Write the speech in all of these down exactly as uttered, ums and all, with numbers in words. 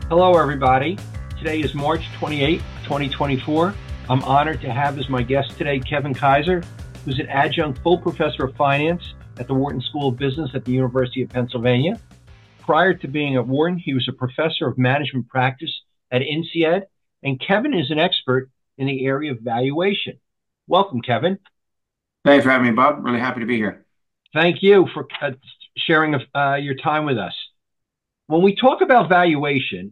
Hello, everybody. Today is March twenty-eighth, twenty twenty-four. I'm honored to have as my guest today Kevin Kaiser, who's an adjunct full professor of finance at the Wharton School of Business at the University of Pennsylvania. Prior to being at Wharton, he was a professor of management practice at INSEAD, and Kevin is an expert in the area of valuation. Welcome, Kevin. Thanks for having me, Bob. Really happy to be here. Thank you for uh, sharing uh, your time with us. When we talk about valuation,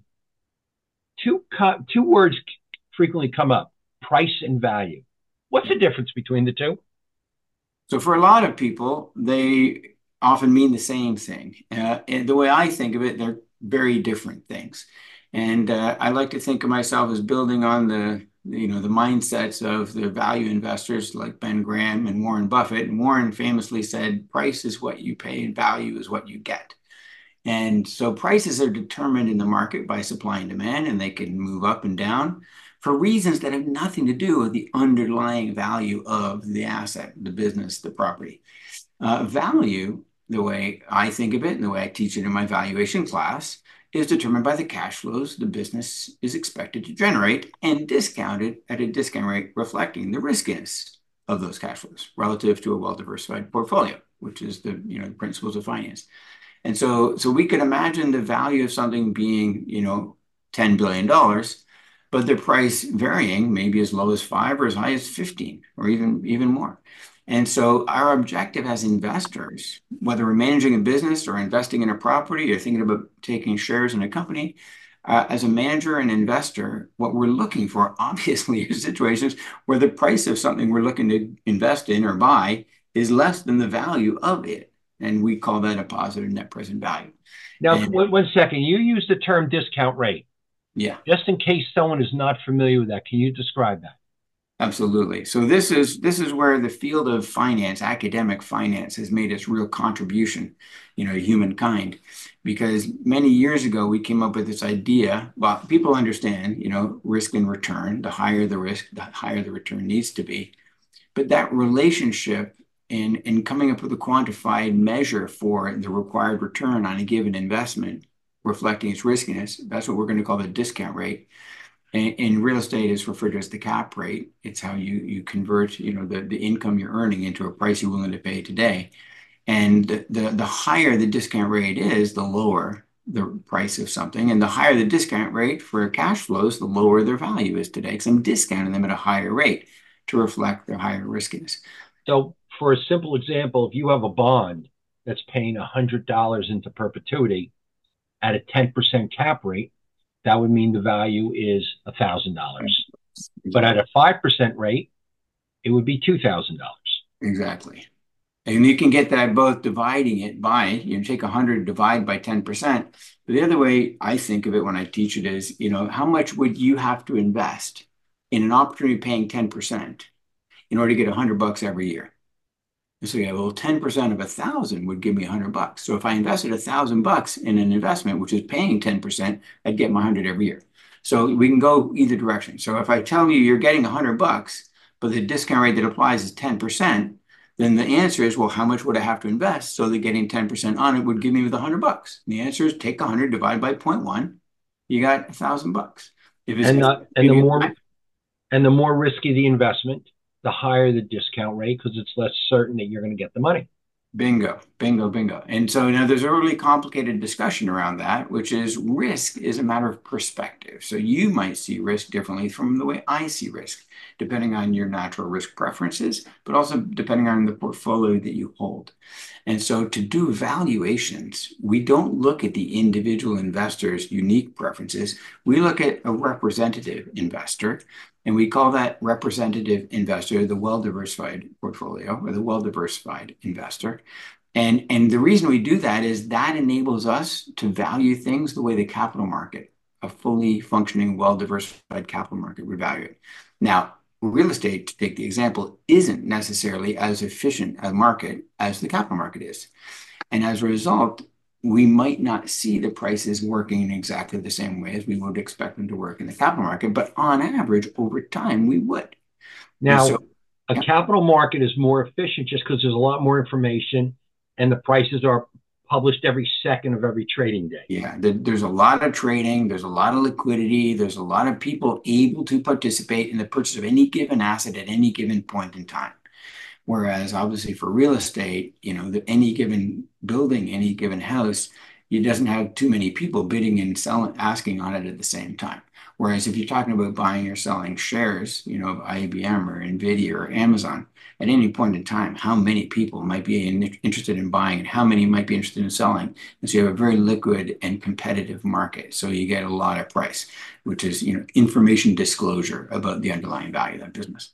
two co- two words frequently come up: price and value. What's the difference between the two? So, for a lot of people, they often mean the same thing. Uh, and the way I think of it, they're very different things. And uh, I like to think of myself as building on the you know the mindsets of the value investors like Ben Graham and Warren Buffett. And Warren famously said, "Price is what you pay, and value is what you get." And so prices are determined in the market by supply and demand, and they can move up and down for reasons that have nothing to do with the underlying value of the asset, the business, the property. Uh, value, the way I think of it and the way I teach it in my valuation class, is determined by the cash flows the business is expected to generate and discounted at a discount rate reflecting the riskiness of those cash flows relative to a well-diversified portfolio, which is the you know the principles of finance. And so, so we could imagine the value of something being, you know, ten billion dollars, but the price varying maybe as low as five or as high as fifteen or even, even more. And so our objective as investors, whether we're managing a business or investing in a property or thinking about taking shares in a company, uh, as a manager and investor, what we're looking for obviously is situations where the price of something we're looking to invest in or buy is less than the value of it. And we call that a positive net present value. Now, And one, one second. You use the term discount rate. yeah, Just in case someone is not familiar with that, can you describe that? absolutely. So this is this is where the field of finance, academic finance, has made its real contribution, you know, to humankind. Because many years ago we came up with this idea. Well, people understand, you know, risk and return. The higher the risk, the higher the return needs to be. But that relationship in, in coming up with a quantified measure for the required return on a given investment, reflecting its riskiness, that's what we're going to call the discount rate. In, in real estate, it's referred to as the cap rate. It's how you you convert, you know, the, the income you're earning into a price you're willing to pay today. And the, the, the higher the discount rate is, the lower the price of something. And the higher the discount rate for cash flows, the lower their value is today, because I'm discounting them at a higher rate to reflect their higher riskiness. So, for a simple example, if you have a bond that's paying one hundred dollars into perpetuity at a ten percent cap rate, that would mean the value is one thousand dollars. But at Exactly. a five percent rate, it would be two thousand dollars. Exactly. And you can get that both dividing it by, you know, take one hundred, divide by ten percent. But the other way I think of it when I teach it is, you know, how much would you have to invest in an opportunity paying ten percent in order to get one hundred bucks every year? And so, yeah, well, ten percent of a thousand would give me one hundred bucks. So if I invested a thousand bucks in an investment, which is paying ten percent, I'd get my one hundred every year. So we can go either direction. So if I tell you you're getting one hundred bucks, but the discount rate that applies is ten percent, then the answer is, well, how much would I have to invest so that getting ten percent on it would give me the one hundred bucks? And the answer is take one hundred divided by zero point one, you got a thousand bucks. If it's And if the and the it's more and the more risky the investment, the higher the discount rate because it's less certain that you're going to get the money. Bingo, bingo, bingo. And so now there's a really complicated discussion around that, which is risk is a matter of perspective. So you might see risk differently from the way I see risk, depending on your natural risk preferences, but also depending on the portfolio that you hold. And so to do valuations, we don't look at the individual investor's unique preferences. We look at a representative investor, and we call that representative investor the well-diversified portfolio or the well-diversified investor. And, and the reason we do that is that enables us to value things the way the capital market, a fully functioning, well-diversified capital market, would value it. Now, real estate, to take the example, isn't necessarily as efficient a market as the capital market is. And as a result, we might not see the prices working in exactly the same way as we would expect them to work in the capital market, but on average, over time, we would. And so, Now, a yeah, capital market is more efficient just because there's a lot more information and the prices are published every second of every trading day. Yeah, there, there's a lot of trading, there's a lot of liquidity, there's a lot of people able to participate in the purchase of any given asset at any given point in time. Whereas obviously for real estate, you know, the, any given building, any given house, it doesn't have too many people bidding and selling, asking on it at the same time. Whereas if you're talking about buying or selling shares, you know, of I B M or Nvidia or Amazon, at any point in time, how many people might be in, interested in buying and how many might be interested in selling? And so you have a very liquid and competitive market. So you get a lot of price, which is, you know, information disclosure about the underlying value of that business.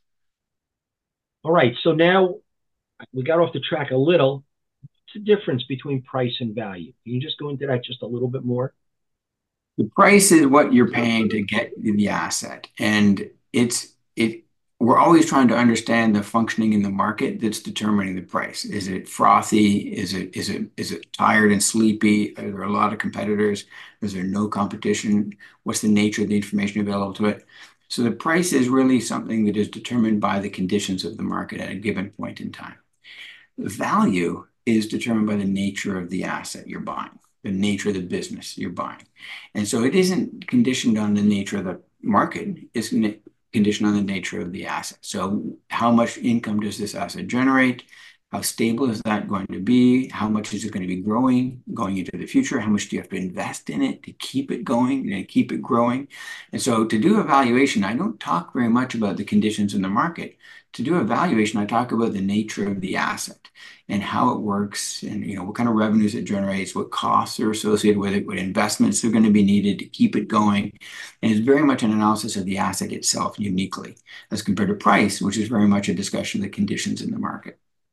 All right. So now we got off the track a little. What's the difference between price and value? Can you just go into that just a little bit more? The price is what you're paying to get the asset. And it's it we're always trying to understand the functioning in the market that's determining the price. Is it frothy? Is it is it is it tired and sleepy? Are there a lot of competitors? Is there no competition? What's the nature of the information available to it? So the price is really something that is determined by the conditions of the market at a given point in time. The value is determined by the nature of the asset you're buying, the nature of the business you're buying. And so it isn't conditioned on the nature of the market, it's conditioned on the nature of the asset. So how much income does this asset generate? How stable is that going to be? How much is it going to be growing going into the future? How much do you have to invest in it to keep it going and keep it growing? And so to do a valuation, I don't talk very much about the conditions in the market. To do a valuation, I talk about the nature of the asset and how it works and, you know, what kind of revenues it generates, what costs are associated with it, what investments are going to be needed to keep it going. And it's very much an analysis of the asset itself uniquely as compared to price, which is very much a discussion of the conditions in the market.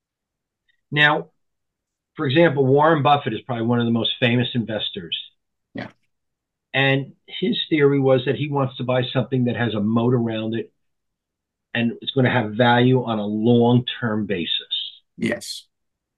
Now, for example, Warren Buffett is probably one of the most famous investors. Yeah. And his theory was that he wants to buy something that has a moat around it and it's going to have value on a long-term basis. Yes.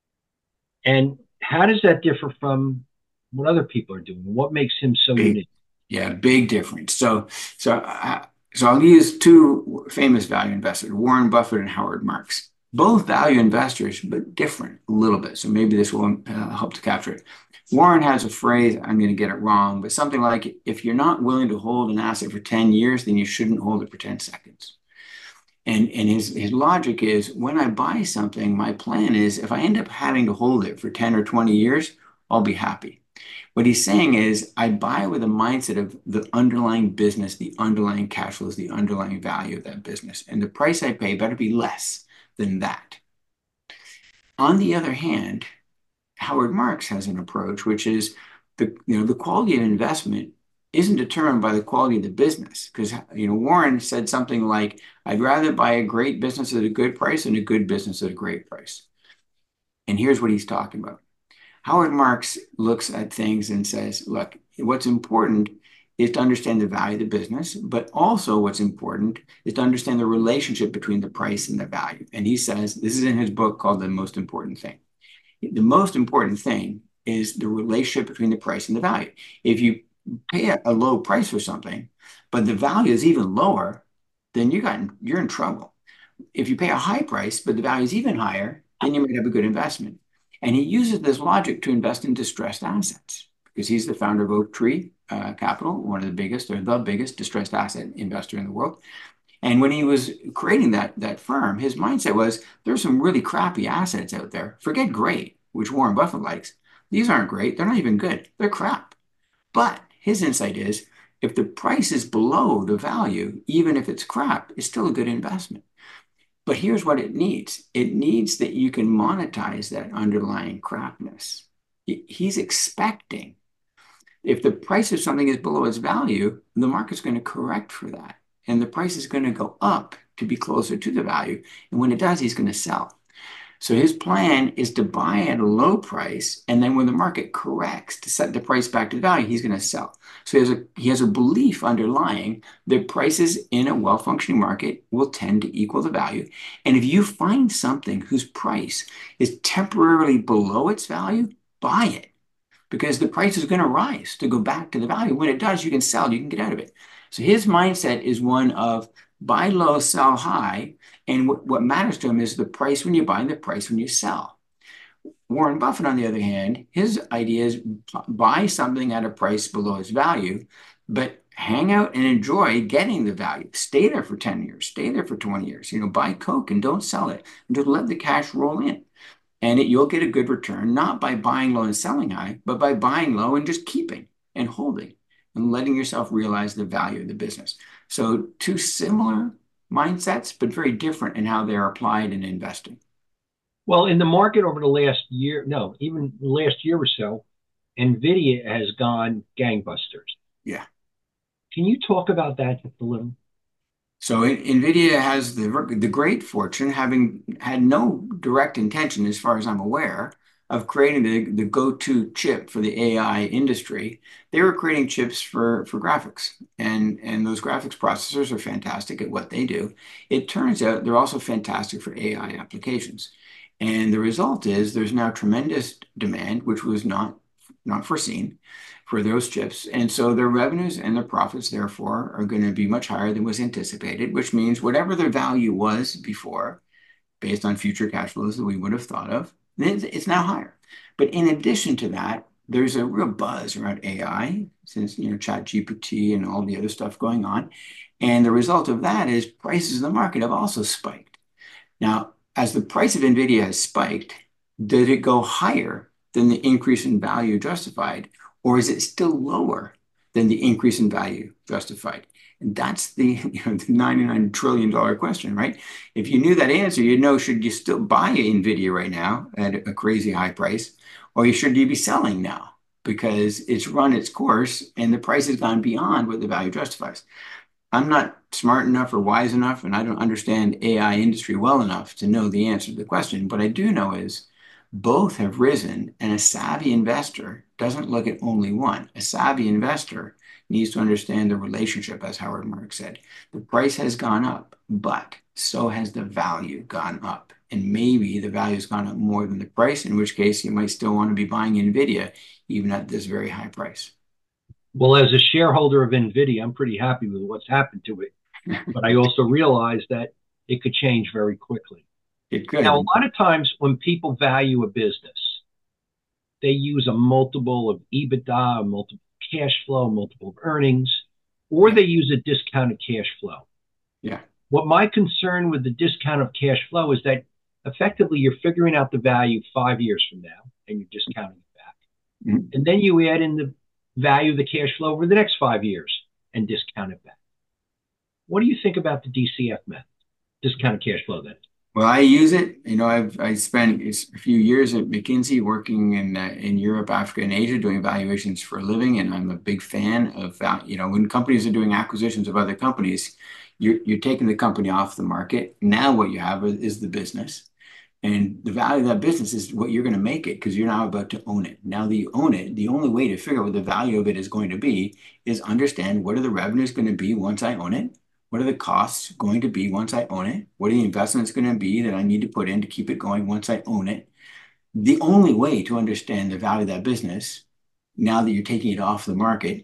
And how does that differ from what other people are doing? What makes him so big, unique? Yeah, big difference. So, so, uh, so I'll use two famous value investors, Warren Buffett and Howard Marks. Both value investors, but different a little bit. So maybe this will uh, help to capture it. Warren has a phrase, I'm going to get it wrong, but something like, if you're not willing to hold an asset for ten years, then you shouldn't hold it for ten seconds. And, and his, his logic is, when I buy something, my plan is if I end up having to hold it for ten or twenty years, I'll be happy. What he's saying is, I buy with a mindset of the underlying business, the underlying cash flows, the underlying value of that business. And the price I pay better be less than that. On the other hand, Howard Marks has an approach, which is the, you know, the quality of investment isn't determined by the quality of the business. Because, you know, Warren said something like, I'd rather buy a great business at a good price than a good business at a great price. And here's what he's talking about. Howard Marks looks at things and says, look, what's important is to understand the value of the business, but also what's important is to understand the relationship between the price and the value. And he says, this is in his book called The Most Important Thing. The most important thing is the relationship between the price and the value. If you pay a, a low price for something, but the value is even lower, then you got, you're in trouble. If you pay a high price, but the value is even higher, then you might have a good investment. And he uses this logic to invest in distressed assets because he's the founder of Oaktree uh, Capital, one of the biggest or the biggest distressed asset investor in the world. And when he was creating that, that firm, his mindset was, there's some really crappy assets out there. Forget great, which Warren Buffett likes. These aren't great. They're not even good. They're crap. But his insight is, if the price is below the value, even if it's crap, it's still a good investment. But here's what it needs. It needs that you can monetize that underlying crapness. He's expecting if the price of something is below its value, the market's going to correct for that. And the price is going to go up to be closer to the value. And when it does, he's going to sell. So his plan is to buy at a low price, and then when the market corrects to set the price back to the value, he's going to sell. So he has a, he has a belief underlying that prices in a well-functioning market will tend to equal the value. And if you find something whose price is temporarily below its value, buy it, because the price is going to rise to go back to the value. When it does, you can sell, you can get out of it. So his mindset is one of buy low, sell high. And what, what matters to him is the price when you buy and the price when you sell. Warren Buffett, on the other hand, his idea is buy something at a price below its value, but hang out and enjoy getting the value. Stay there for ten years, stay there for twenty years. You know, buy Coke and don't sell it. And just let the cash roll in. And it, you'll get a good return, not by buying low and selling high, but by buying low and just keeping and holding and letting yourself realize the value of the business. So two similar mindsets, but very different in how they're applied in investing. Well, in the market over the last year, no, even the last year or so, NVIDIA has gone gangbusters. Yeah. Can you talk about that just a little? So NVIDIA has the, the great fortune, having had no direct intention, as far as I'm aware, of creating the, the go-to chip for the A I industry. They were creating chips for, for graphics, and, and those graphics processors are fantastic at what they do. It turns out they're also fantastic for A I applications. And the result is there's now tremendous demand, which was not, not foreseen, for those chips. And so their revenues and their profits, therefore, are going to be much higher than was anticipated, which means whatever their value was before, based on future cash flows that we would have thought of, it's now higher. But in addition to that, there's a real buzz around A I since, you know, ChatGPT and all the other stuff going on. And the result of that is prices in the market have also spiked. Now, as the price of NVIDIA has spiked, did it go higher than the increase in value justified? Or is it still lower than the increase in value justified? And that's the, you know, the ninety-nine trillion dollar question, right? If you knew that answer, you'd know, should you still buy NVIDIA right now at a crazy high price, or should you be selling now because it's run its course and the price has gone beyond what the value justifies? I'm not smart enough or wise enough, and I don't understand A I industry well enough to know the answer to the question. What I do know is both have risen, and a savvy investor doesn't look at only one. A savvy investor needs to understand the relationship, as Howard Marks said. The price has gone up, but so has the value gone up. And maybe the value has gone up more than the price, in which case you might still want to be buying NVIDIA, even at this very high price. Well, as a shareholder of NVIDIA, I'm pretty happy with what's happened to it. But I also realize that it could change very quickly. It could. Now, a lot of times when people value a business, they use a multiple of EBITDA, a multiple of cash flow, a multiple of earnings, or Yeah. they use a discounted cash flow. Yeah. What my concern with the discount of cash flow is that effectively you're figuring out the value five years from now and you're discounting it back. Mhm. And then you add in the value of the cash flow over the next five years and discount it back. What do you think about the D C F method, discounted cash flow then? Well, I use it. You know, I've I spent a few years at McKinsey working in uh, in Europe, Africa, and Asia doing valuations for a living, and I'm a big fan of val- you know, when companies are doing acquisitions of other companies, you're you're taking the company off the market. Now what you have is, is the business. And the value of that business is what you're going to make it because you're now about to own it. Now that you own it, the only way to figure out what the value of it is going to be is understand what are the revenues going to be once I own it? What are the costs going to be once I own it? What are the investments going to be that I need to put in to keep it going once I own it? The only way to understand the value of that business, now that you're taking it off the market,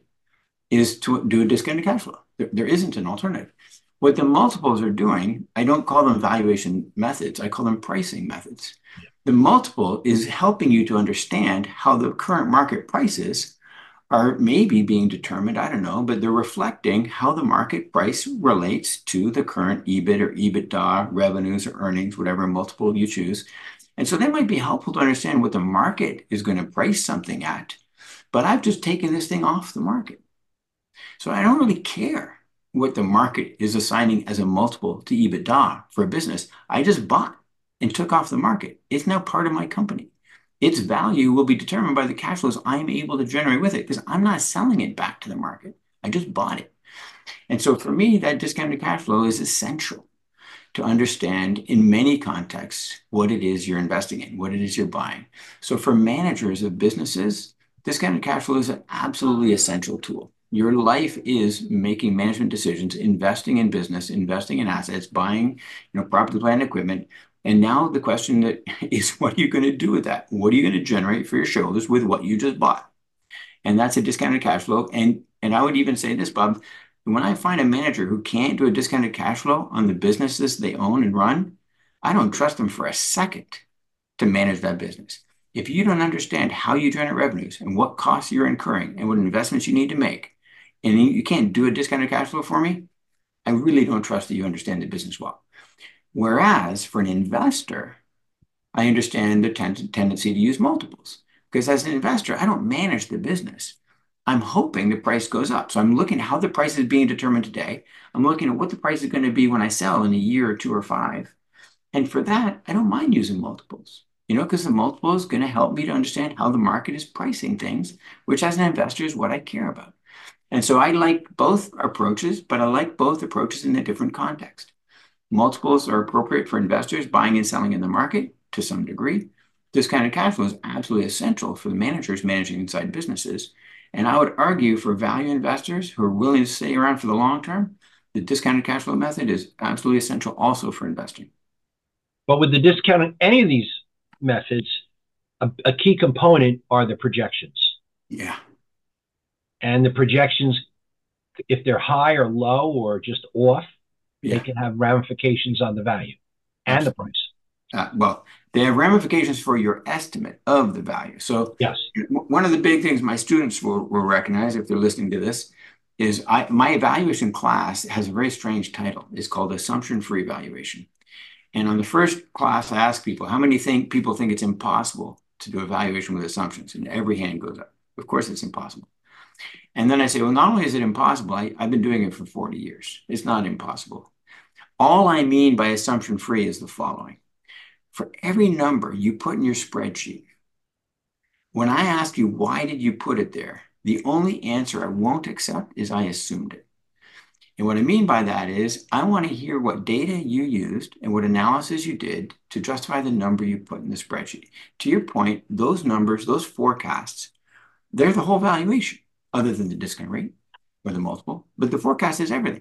is to do a discounted cash flow. There, there isn't an alternative. What the multiples are doing, I don't call them valuation methods, I call them pricing methods. Yeah. The multiple is helping you to understand how the current market prices are maybe being determined, I don't know, but they're reflecting how the market price relates to the current E B I T or EBITDA, revenues or earnings, whatever multiple you choose. And so that might be helpful to understand what the market is going to price something at. But I've just taken this thing off the market. So I don't really care what the market is assigning as a multiple to EBITDA for a business. I just bought and took off the market. It's now part of my company. Its value will be determined by the cash flows I'm able to generate with it because I'm not selling it back to the market. I just bought it. And so for me, that discounted cash flow is essential to understand in many contexts what it is you're investing in, what it is you're buying. So for managers of businesses, discounted cash flow is an absolutely essential tool. Your life is making management decisions, investing in business, investing in assets, buying, you know, property, plant, and equipment. And now the question that is, what are you going to do with that? What are you going to generate for your shareholders with what you just bought? And that's a discounted cash flow. And and I would even say this, Bob, when I find a manager who can't do a discounted cash flow on the businesses they own and run, I don't trust them for a second to manage that business. If you don't understand how you generate revenues and what costs you're incurring and what investments you need to make, and you, you can't do a discounted cash flow for me, I really don't trust that you understand the business well. Whereas for an investor, I understand the ten- tendency to use multiples because as an investor, I don't manage the business. I'm hoping the price goes up. So I'm looking at how the price is being determined today. I'm looking at what the price is going to be when I sell in a year or two or five. And for that, I don't mind using multiples, you know, because the multiple is going to help me to understand how the market is pricing things, which as an investor is what I care about. And so I like both approaches, but I like both approaches in a different context. Multiples are appropriate for investors buying and selling in the market to some degree. Discounted cash flow is absolutely essential for the managers managing inside businesses. And I would argue for value investors who are willing to stay around for the long term, the discounted cash flow method is absolutely essential also for investing. But with the discounting any of these methods, a, a key component are the projections. Yeah. And the projections, if they're high or low or just off, they Yeah. can have ramifications on the value and the Absolutely. price. Uh, well, they have ramifications for your estimate of the value. So Yes. w- one of the big things my students will, will recognize if they're listening to this is I, my evaluation class has a very strange title. It's called assumption-free valuation. And on the first class, I ask people, how many think people think it's impossible to do evaluation with assumptions? And every hand goes up. Of course, it's impossible. And then I say, well, not only is it impossible, I, I've been doing it for forty years. It's not impossible. All I mean by assumption free is the following. For every number you put in your spreadsheet, when I ask you, why did you put it there? The only answer I won't accept is I assumed it. And what I mean by that is I want to hear what data you used and what analysis you did to justify the number you put in the spreadsheet. To your point, those numbers, those forecasts, they're the whole valuation, other than the discount rate or the multiple, but the forecast is everything.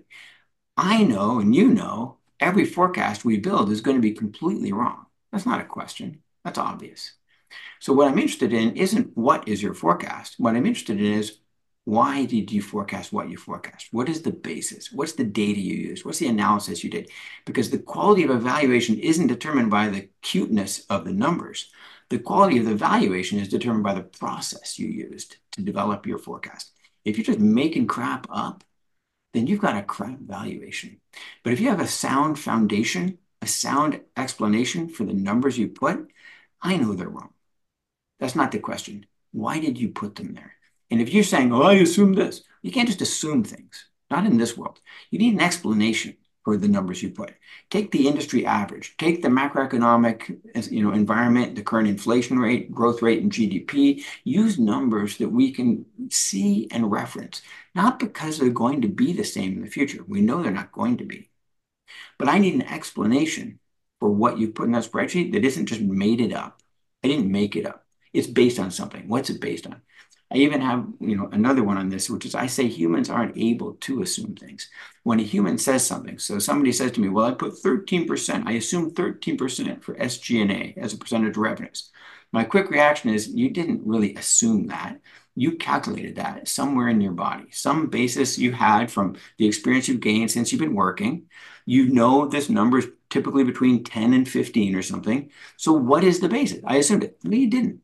I know, and you know, every forecast we build is going to be completely wrong. That's not a question. That's obvious. So what I'm interested in isn't what is your forecast. What I'm interested in is why did you forecast what you forecast? What is the basis? What's the data you used? What's the analysis you did? Because the quality of evaluation isn't determined by the cuteness of the numbers. The quality of the valuation is determined by the process you used to develop your forecast. If you're just making crap up, then you've got a crap valuation. But if you have a sound foundation, a sound explanation for the numbers you put, I know they're wrong. That's not the question. Why did you put them there? And if you're saying, oh, I assume this, you can't just assume things, not in this world. You need an explanation for the numbers you put. Take the industry average, take the macroeconomic you know, environment, the current inflation rate, growth rate, and G D P. Use numbers that we can see and reference, not because they're going to be the same in the future. We know they're not going to be. But I need an explanation for what you put in that spreadsheet that isn't just made it up. I didn't make it up. It's based on something. What's it based on? I even have, you know, another one on this, which is I say humans aren't able to assume things. When a human says something, so somebody says to me, well, I put thirteen percent, I assume thirteen percent for S G and A as a percentage of revenues. My quick reaction is you didn't really assume that. You calculated that somewhere in your body, some basis you had from the experience you've gained since you've been working. You know this number is typically between ten and fifteen or something. So what is the basis? I assumed it. No, you didn't.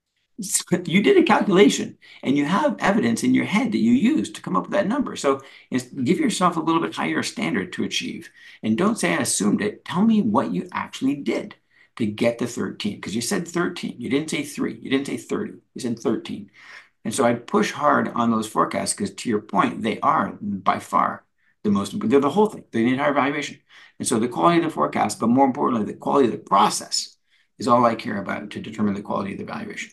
You did a calculation and you have evidence in your head that you used to come up with that number. So give yourself a little bit higher standard to achieve. And don't say I assumed it. Tell me what you actually did to get the thirteen. Because you said thirteen. You didn't say three. You didn't say thirty. You said thirteen. And so I push hard on those forecasts because to your point, they are by far the most, they're the whole thing, the entire valuation. And so the quality of the forecast, but more importantly, the quality of the process is all I care about to determine the quality of the valuation.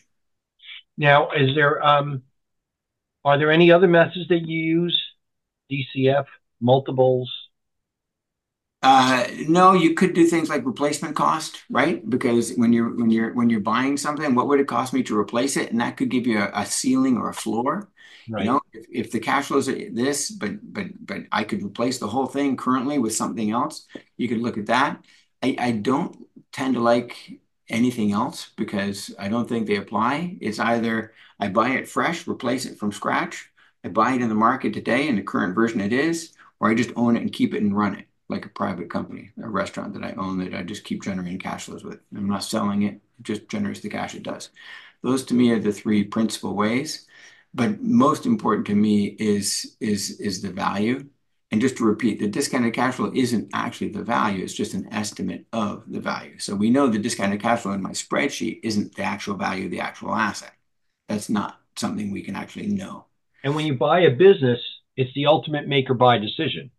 Now, is there um, are there any other methods that you use? D C F, multiples? Uh, no, you could do things like replacement cost, right? Because when you're when you're when you're buying something, what would it cost me to replace it? And that could give you a, a ceiling or a floor. You Right. know, if, if the cash flows are this, but but but I could replace the whole thing currently with something else, you could look at that. I, I don't tend to like anything else because I don't think they apply. It's either I buy it fresh, replace it from scratch, I buy it in the market today in the current version it is, or I just own it and keep it and run it like a private company, a restaurant that I own that I just keep generating cash flows with. I'm not selling it. It just generates the cash it does. Those to me are the three principal ways. But most important to me is is is the value. And just to repeat, the discounted cash flow isn't actually the value, it's just an estimate of the value. So we know the discounted cash flow in my spreadsheet isn't the actual value of the actual asset. That's not something we can actually know. And when you buy a business, it's the ultimate make or buy decision.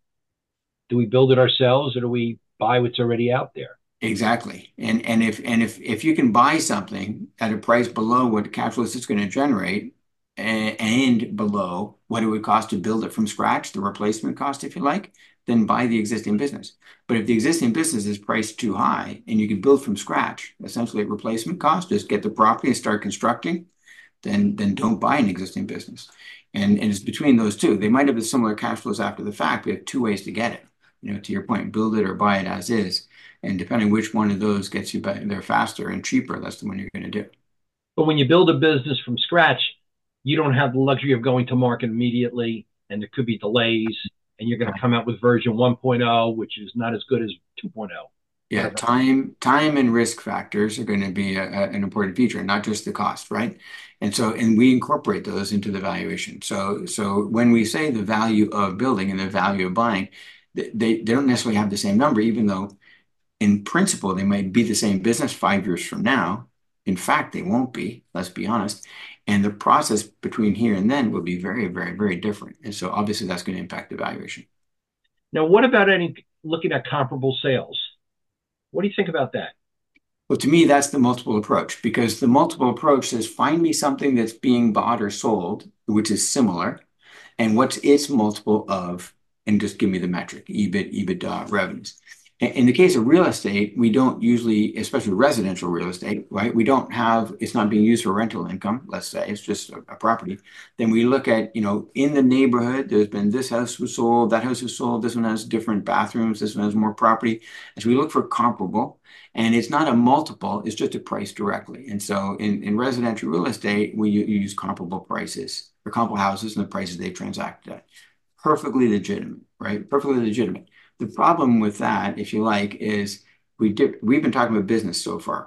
Do we build it ourselves or do we buy what's already out there? Exactly. And and if and if if you can buy something at a price below what cash flow is going to generate and, and below what it would cost to build it from scratch, the replacement cost, if you like, then buy the existing business. But if the existing business is priced too high and you can build from scratch, essentially at replacement cost, just get the property and start constructing, then then don't buy an existing business. And, and it's between those two. They might have the similar cash flows after the fact. We have two ways to get it. You know, to your point, build it or buy it as is. And depending which one of those gets you there faster and cheaper, that's the one you're going to do. But when you build a business from scratch, you don't have the luxury of going to market immediately, and there could be delays, and you're going to come out with version one point oh, which is not as good as two point oh. Yeah, time, time and risk factors are going to be a, a, an important feature, not just the cost, right? And so, and we incorporate those into the valuation. So, so when we say the value of building and the value of buying, they, they don't necessarily have the same number, even though in principle, they might be the same business five years from now. In fact, they won't be, let's be honest. And the process between here and then will be very, very, very different. And so obviously that's going to impact the valuation. Now, what about any looking at comparable sales? What do you think about that? Well, to me, that's the multiple approach, because the multiple approach says find me something that's being bought or sold, which is similar, and what's its multiple of, and just give me the metric, E B I T, EBITDA, revenues. In the case of real estate, we don't usually, especially residential real estate, right? We don't have, it's not being used for rental income, let's say, it's just a, a property. Then we look at, you know, in the neighborhood, there's been this house was sold, that house was sold, this one has different bathrooms, this one has more property. And so we look for comparable, and it's not a multiple, it's just a price directly. And so in, in residential real estate, we use comparable prices for comparable houses and the prices they've transacted at. Perfectly legitimate, right? Perfectly legitimate. The problem with that, if you like, is we did, we've been talking about business so far.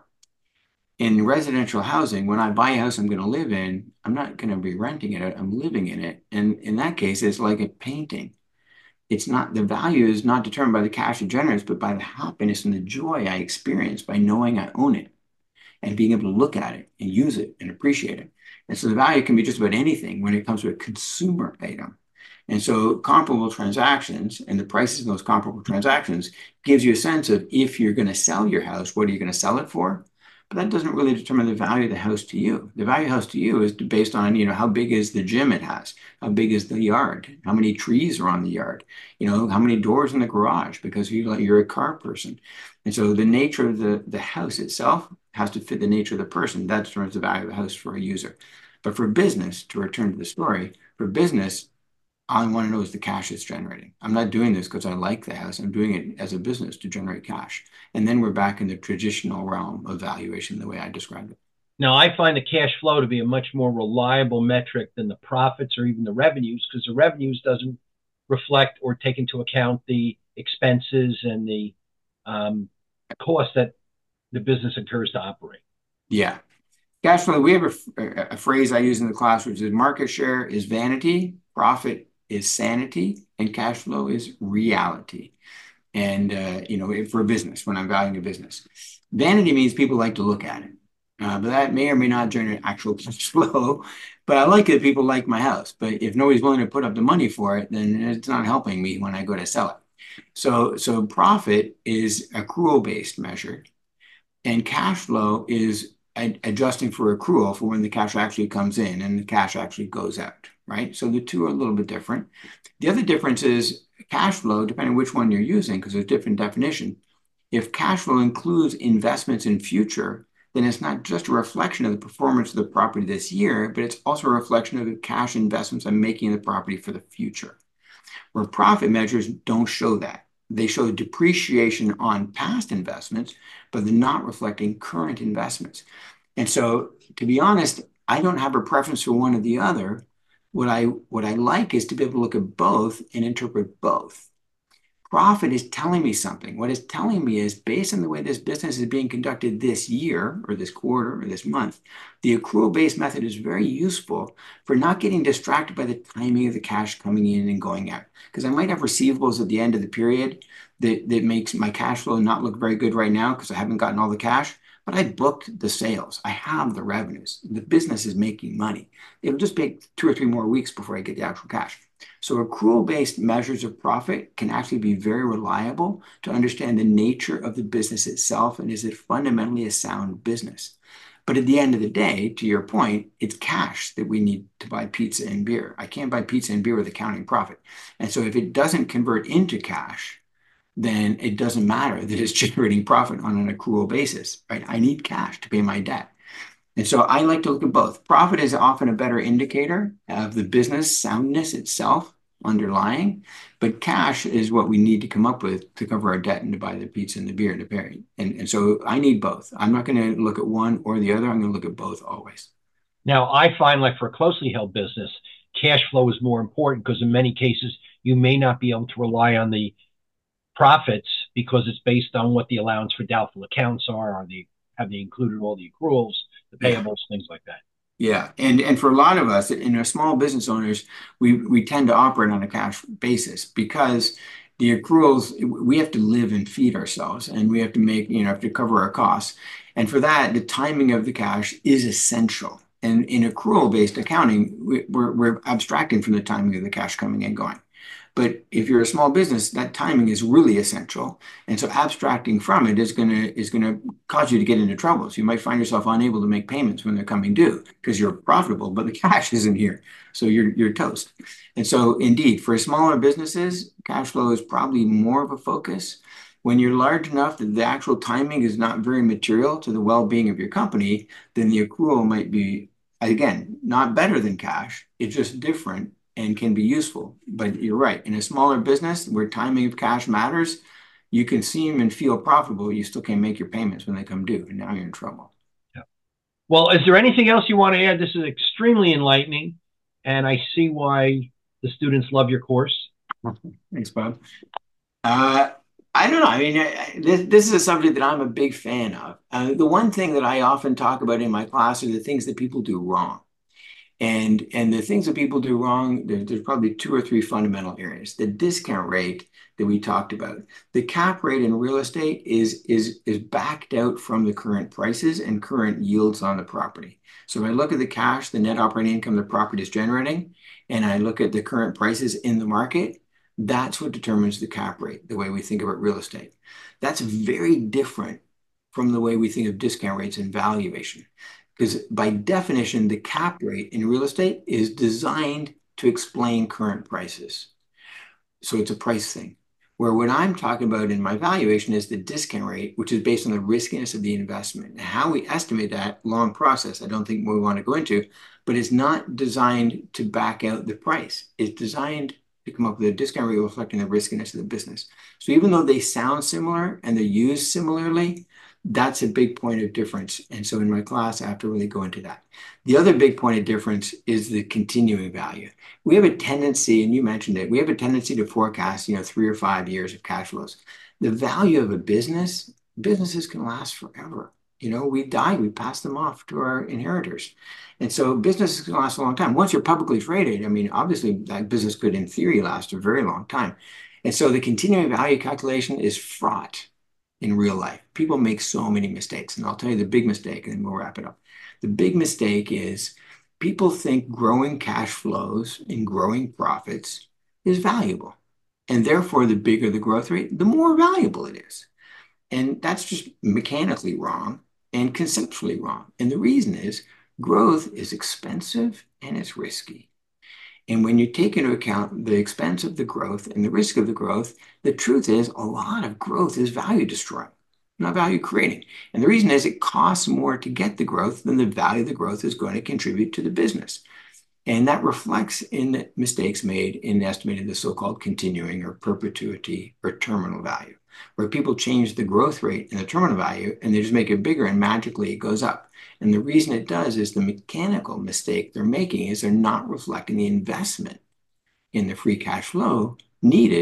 In residential housing, when I buy a house I'm going to live in, I'm not going to be renting it, I'm living in it. And in that case, it's like a painting. It's not, the value is not determined by the cash it generates, but by the happiness and the joy I experience by knowing I own it and being able to look at it and use it and appreciate it. And so the value can be just about anything when it comes to a consumer item. And so comparable transactions and the prices of those comparable transactions gives you a sense of if you're going to sell your house, what are you going to sell it for? But that doesn't really determine the value of the house to you. The value of the house to you is based on, you know, how big is the gym it has? How big is the yard? How many trees are on the yard? You know, how many doors in the garage? Because you, you're a car person. And so the nature of the, the house itself has to fit the nature of the person. That determines the value of the house for a user. But for business, to return to the story, for business, all I want to know is the cash it's generating. I'm not doing this because I like the house. I'm doing it as a business to generate cash. And then we're back in the traditional realm of valuation, the way I described it. Now, I find the cash flow to be a much more reliable metric than the profits or even the revenues, because the revenues doesn't reflect or take into account the expenses and the um, cost that the business incurs to operate. Yeah. Cash flow, we have a, a phrase I use in the class, which is market share is vanity, profit is sanity, and cash flow is reality. And, uh, you know, for a business, when I'm valuing a business. Vanity means people like to look at it. Uh, but that may or may not generate actual cash flow. But I like it, people like my house. But if nobody's willing to put up the money for it, then it's not helping me when I go to sell it. So, so profit is accrual-based measure. And cash flow is adjusting for accrual for when the cash actually comes in and the cash actually goes out, right? So the two are a little bit different. The other difference is cash flow, depending on which one you're using, because there's different definition. If cash flow includes investments in future, then it's not just a reflection of the performance of the property this year, but it's also a reflection of the cash investments I'm making in the property for the future. Where profit measures don't show that. They show depreciation on past investments, but they're not reflecting current investments. And so, to be honest, I don't have a preference for one or the other. What I what I like is to be able to look at both and interpret both. Profit is telling me something. What it's telling me is based on the way this business is being conducted this year or this quarter or this month, the accrual-based method is very useful for not getting distracted by the timing of the cash coming in and going out. Because I might have receivables at the end of the period that, that makes my cash flow not look very good right now because I haven't gotten all the cash, but I booked the sales. I have the revenues. The business is making money. It'll just take two or three more weeks before I get the actual cash. So accrual-based measures of profit can actually be very reliable to understand the nature of the business itself and is it fundamentally a sound business. But at the end of the day, to your point, it's cash that we need to buy pizza and beer. I can't buy pizza and beer with accounting profit. And so if it doesn't convert into cash, then it doesn't matter that it's generating profit on an accrual basis, right? I need cash to pay my debt. And so I like to look at both. Profit is often a better indicator of the business soundness itself underlying, but cash is what we need to come up with to cover our debt and to buy the pizza and the beer to pay. And, and so I need both. I'm not going to look at one or the other. I'm going to look at both always. Now, I find like for a closely held business, cash flow is more important because in many cases, you may not be able to rely on the profits because it's based on what the allowance for doubtful accounts are. Are they, have they included all the accruals, the payables, yeah. Things like that? Yeah, and and for a lot of us, in our small business owners, we we tend to operate on a cash basis because the accruals, we have to live and feed ourselves, and we have to make, you know, have to cover our costs. And for that, the timing of the cash is essential. And in accrual-based accounting, we, we're, we're abstracting from the timing of the cash coming and going. But if you're a small business, that timing is really essential. And so abstracting from it is going to is going to cause you to get into trouble. So you might find yourself unable to make payments when they're coming due because you're profitable, but the cash isn't here. So you're you're toast. And so indeed, for smaller businesses, cash flow is probably more of a focus. When you're large enough that the actual timing is not very material to the well-being of your company, then the accrual might be, again, not better than cash. It's just different and can be useful. But you're right. In a smaller business where timing of cash matters, you can seem and feel profitable. You still can't make your payments when they come due, and now you're in trouble. Yeah. Well, is there anything else you want to add? This is extremely enlightening, and I see why the students love your course. Thanks, Bob. Uh, I don't know. I mean, I, this, this is a subject that I'm a big fan of. Uh, the one thing that I often talk about in my class are the things that people do wrong. And, and the things that people do wrong, there, there's probably two or three fundamental areas. The discount rate that we talked about. The cap rate in real estate is, is, is backed out from the current prices and current yields on the property. So if I look at the cash, the net operating income the property is generating, and I look at the current prices in the market, that's what determines the cap rate, the way we think about real estate. That's very different from the way we think of discount rates and valuation. Because by definition, the cap rate in real estate is designed to explain current prices. So it's a price thing. Where what I'm talking about in my valuation is the discount rate, which is based on the riskiness of the investment. And how we estimate that, long process, I don't think we want to go into, but it's not designed to back out the price. It's designed to come up with a discount rate reflecting the riskiness of the business. So even though they sound similar and they're used similarly, that's a big point of difference. And so in my class, I have to really go into that. The other big point of difference is the continuing value. We have a tendency, and you mentioned it, we have a tendency to forecast, you know, three or five years of cash flows. The value of a business, businesses can last forever. You know, we die, we pass them off to our inheritors. And so businesses can last a long time. Once you're publicly traded, I mean, obviously that business could, in theory, last a very long time. And so the continuing value calculation is fraught in real life. People make so many mistakes. And I'll tell you the big mistake, and then we'll wrap it up. The big mistake is people think growing cash flows and growing profits is valuable. And therefore, the bigger the growth rate, the more valuable it is. And that's just mechanically wrong and conceptually wrong. And the reason is growth is expensive and it's risky. And when you take into account the expense of the growth and the risk of the growth, the truth is a lot of growth is value destroying, not value creating. And the reason is it costs more to get the growth than the value of the growth is going to contribute to the business. And that reflects in the mistakes made in estimating the so-called continuing or perpetuity or terminal value, where people change the growth rate and the terminal value and they just make it bigger and magically it goes up. And the reason it does is the mechanical mistake they're making is they're not reflecting the investment in the free cash flow needed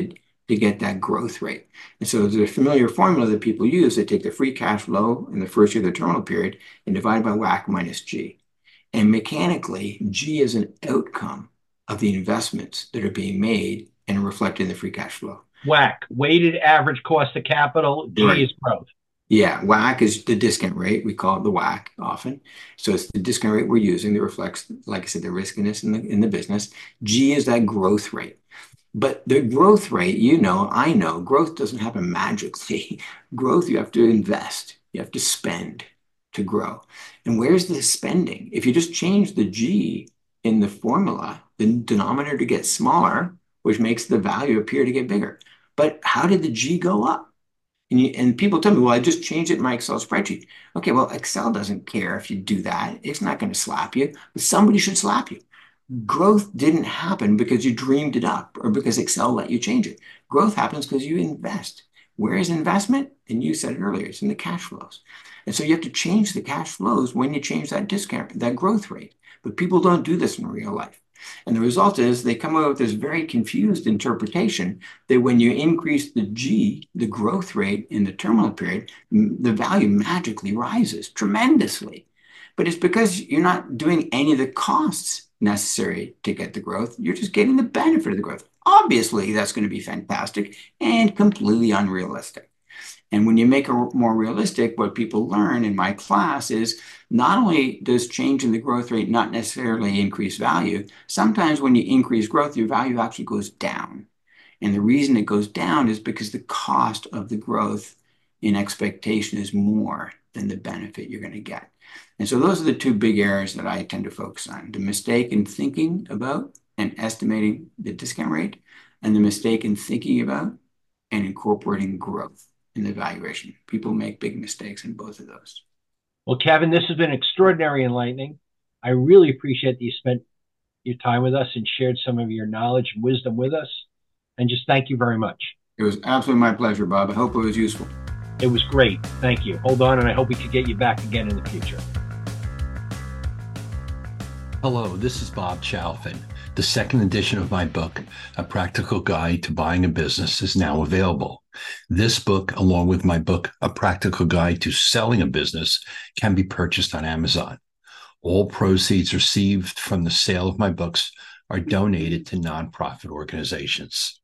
to get that growth rate. And so there's a familiar formula that people use. They take the free cash flow in the first year of the terminal period and divide by W A C minus G. And mechanically, G is an outcome of the investments that are being made and reflected in the free cash flow. W A C, weighted average cost of capital. G Right. is growth. Yeah, W A C is the discount rate. We call it the W A C often. So it's the discount rate we're using that reflects, like I said, the riskiness in the in the business. G is that growth rate. But the growth rate, you know, I know, growth doesn't happen magically. Growth, you have to invest. You have to spend to grow. And where's the spending? If you just change the G in the formula, the denominator gets smaller, which makes the value appear to get bigger. But how did the G go up? And, you, and people tell me, well, I just changed it in my Excel spreadsheet. Okay, well, Excel doesn't care if you do that. It's not going to slap you, but somebody should slap you. Growth didn't happen because you dreamed it up or because Excel let you change it. Growth happens because you invest. Where is investment? And you said it earlier, it's in the cash flows. And so you have to change the cash flows when you change that discount, that growth rate. But people don't do this in real life. And the result is they come up with this very confused interpretation that when you increase the G, the growth rate in the terminal period, the value magically rises tremendously. But it's because you're not doing any of the costs necessary to get the growth. You're just getting the benefit of the growth. Obviously, that's going to be fantastic and completely unrealistic. And when you make it more realistic, what people learn in my class is not only does changing the growth rate not necessarily increase value, sometimes when you increase growth, your value actually goes down. And the reason it goes down is because the cost of the growth in expectation is more than the benefit you're going to get. And so those are the two big areas that I tend to focus on: the mistake in thinking about and estimating the discount rate, and the mistake in thinking about and incorporating growth in the valuation. People make big mistakes in both of those. Well, Kevin, this has been extraordinary enlightening. I really appreciate that you spent your time with us and shared some of your knowledge and wisdom with us. And just thank you very much. It was absolutely my pleasure, Bob. I hope it was useful. It was great. Thank you. Hold on, and I hope we could get you back again in the future. Hello, this is Bob Chalfin. The second edition of my book, A Practical Guide to Buying a Business, is now available. This book, along with my book, A Practical Guide to Selling a Business, can be purchased on Amazon. All proceeds received from the sale of my books are donated to nonprofit organizations.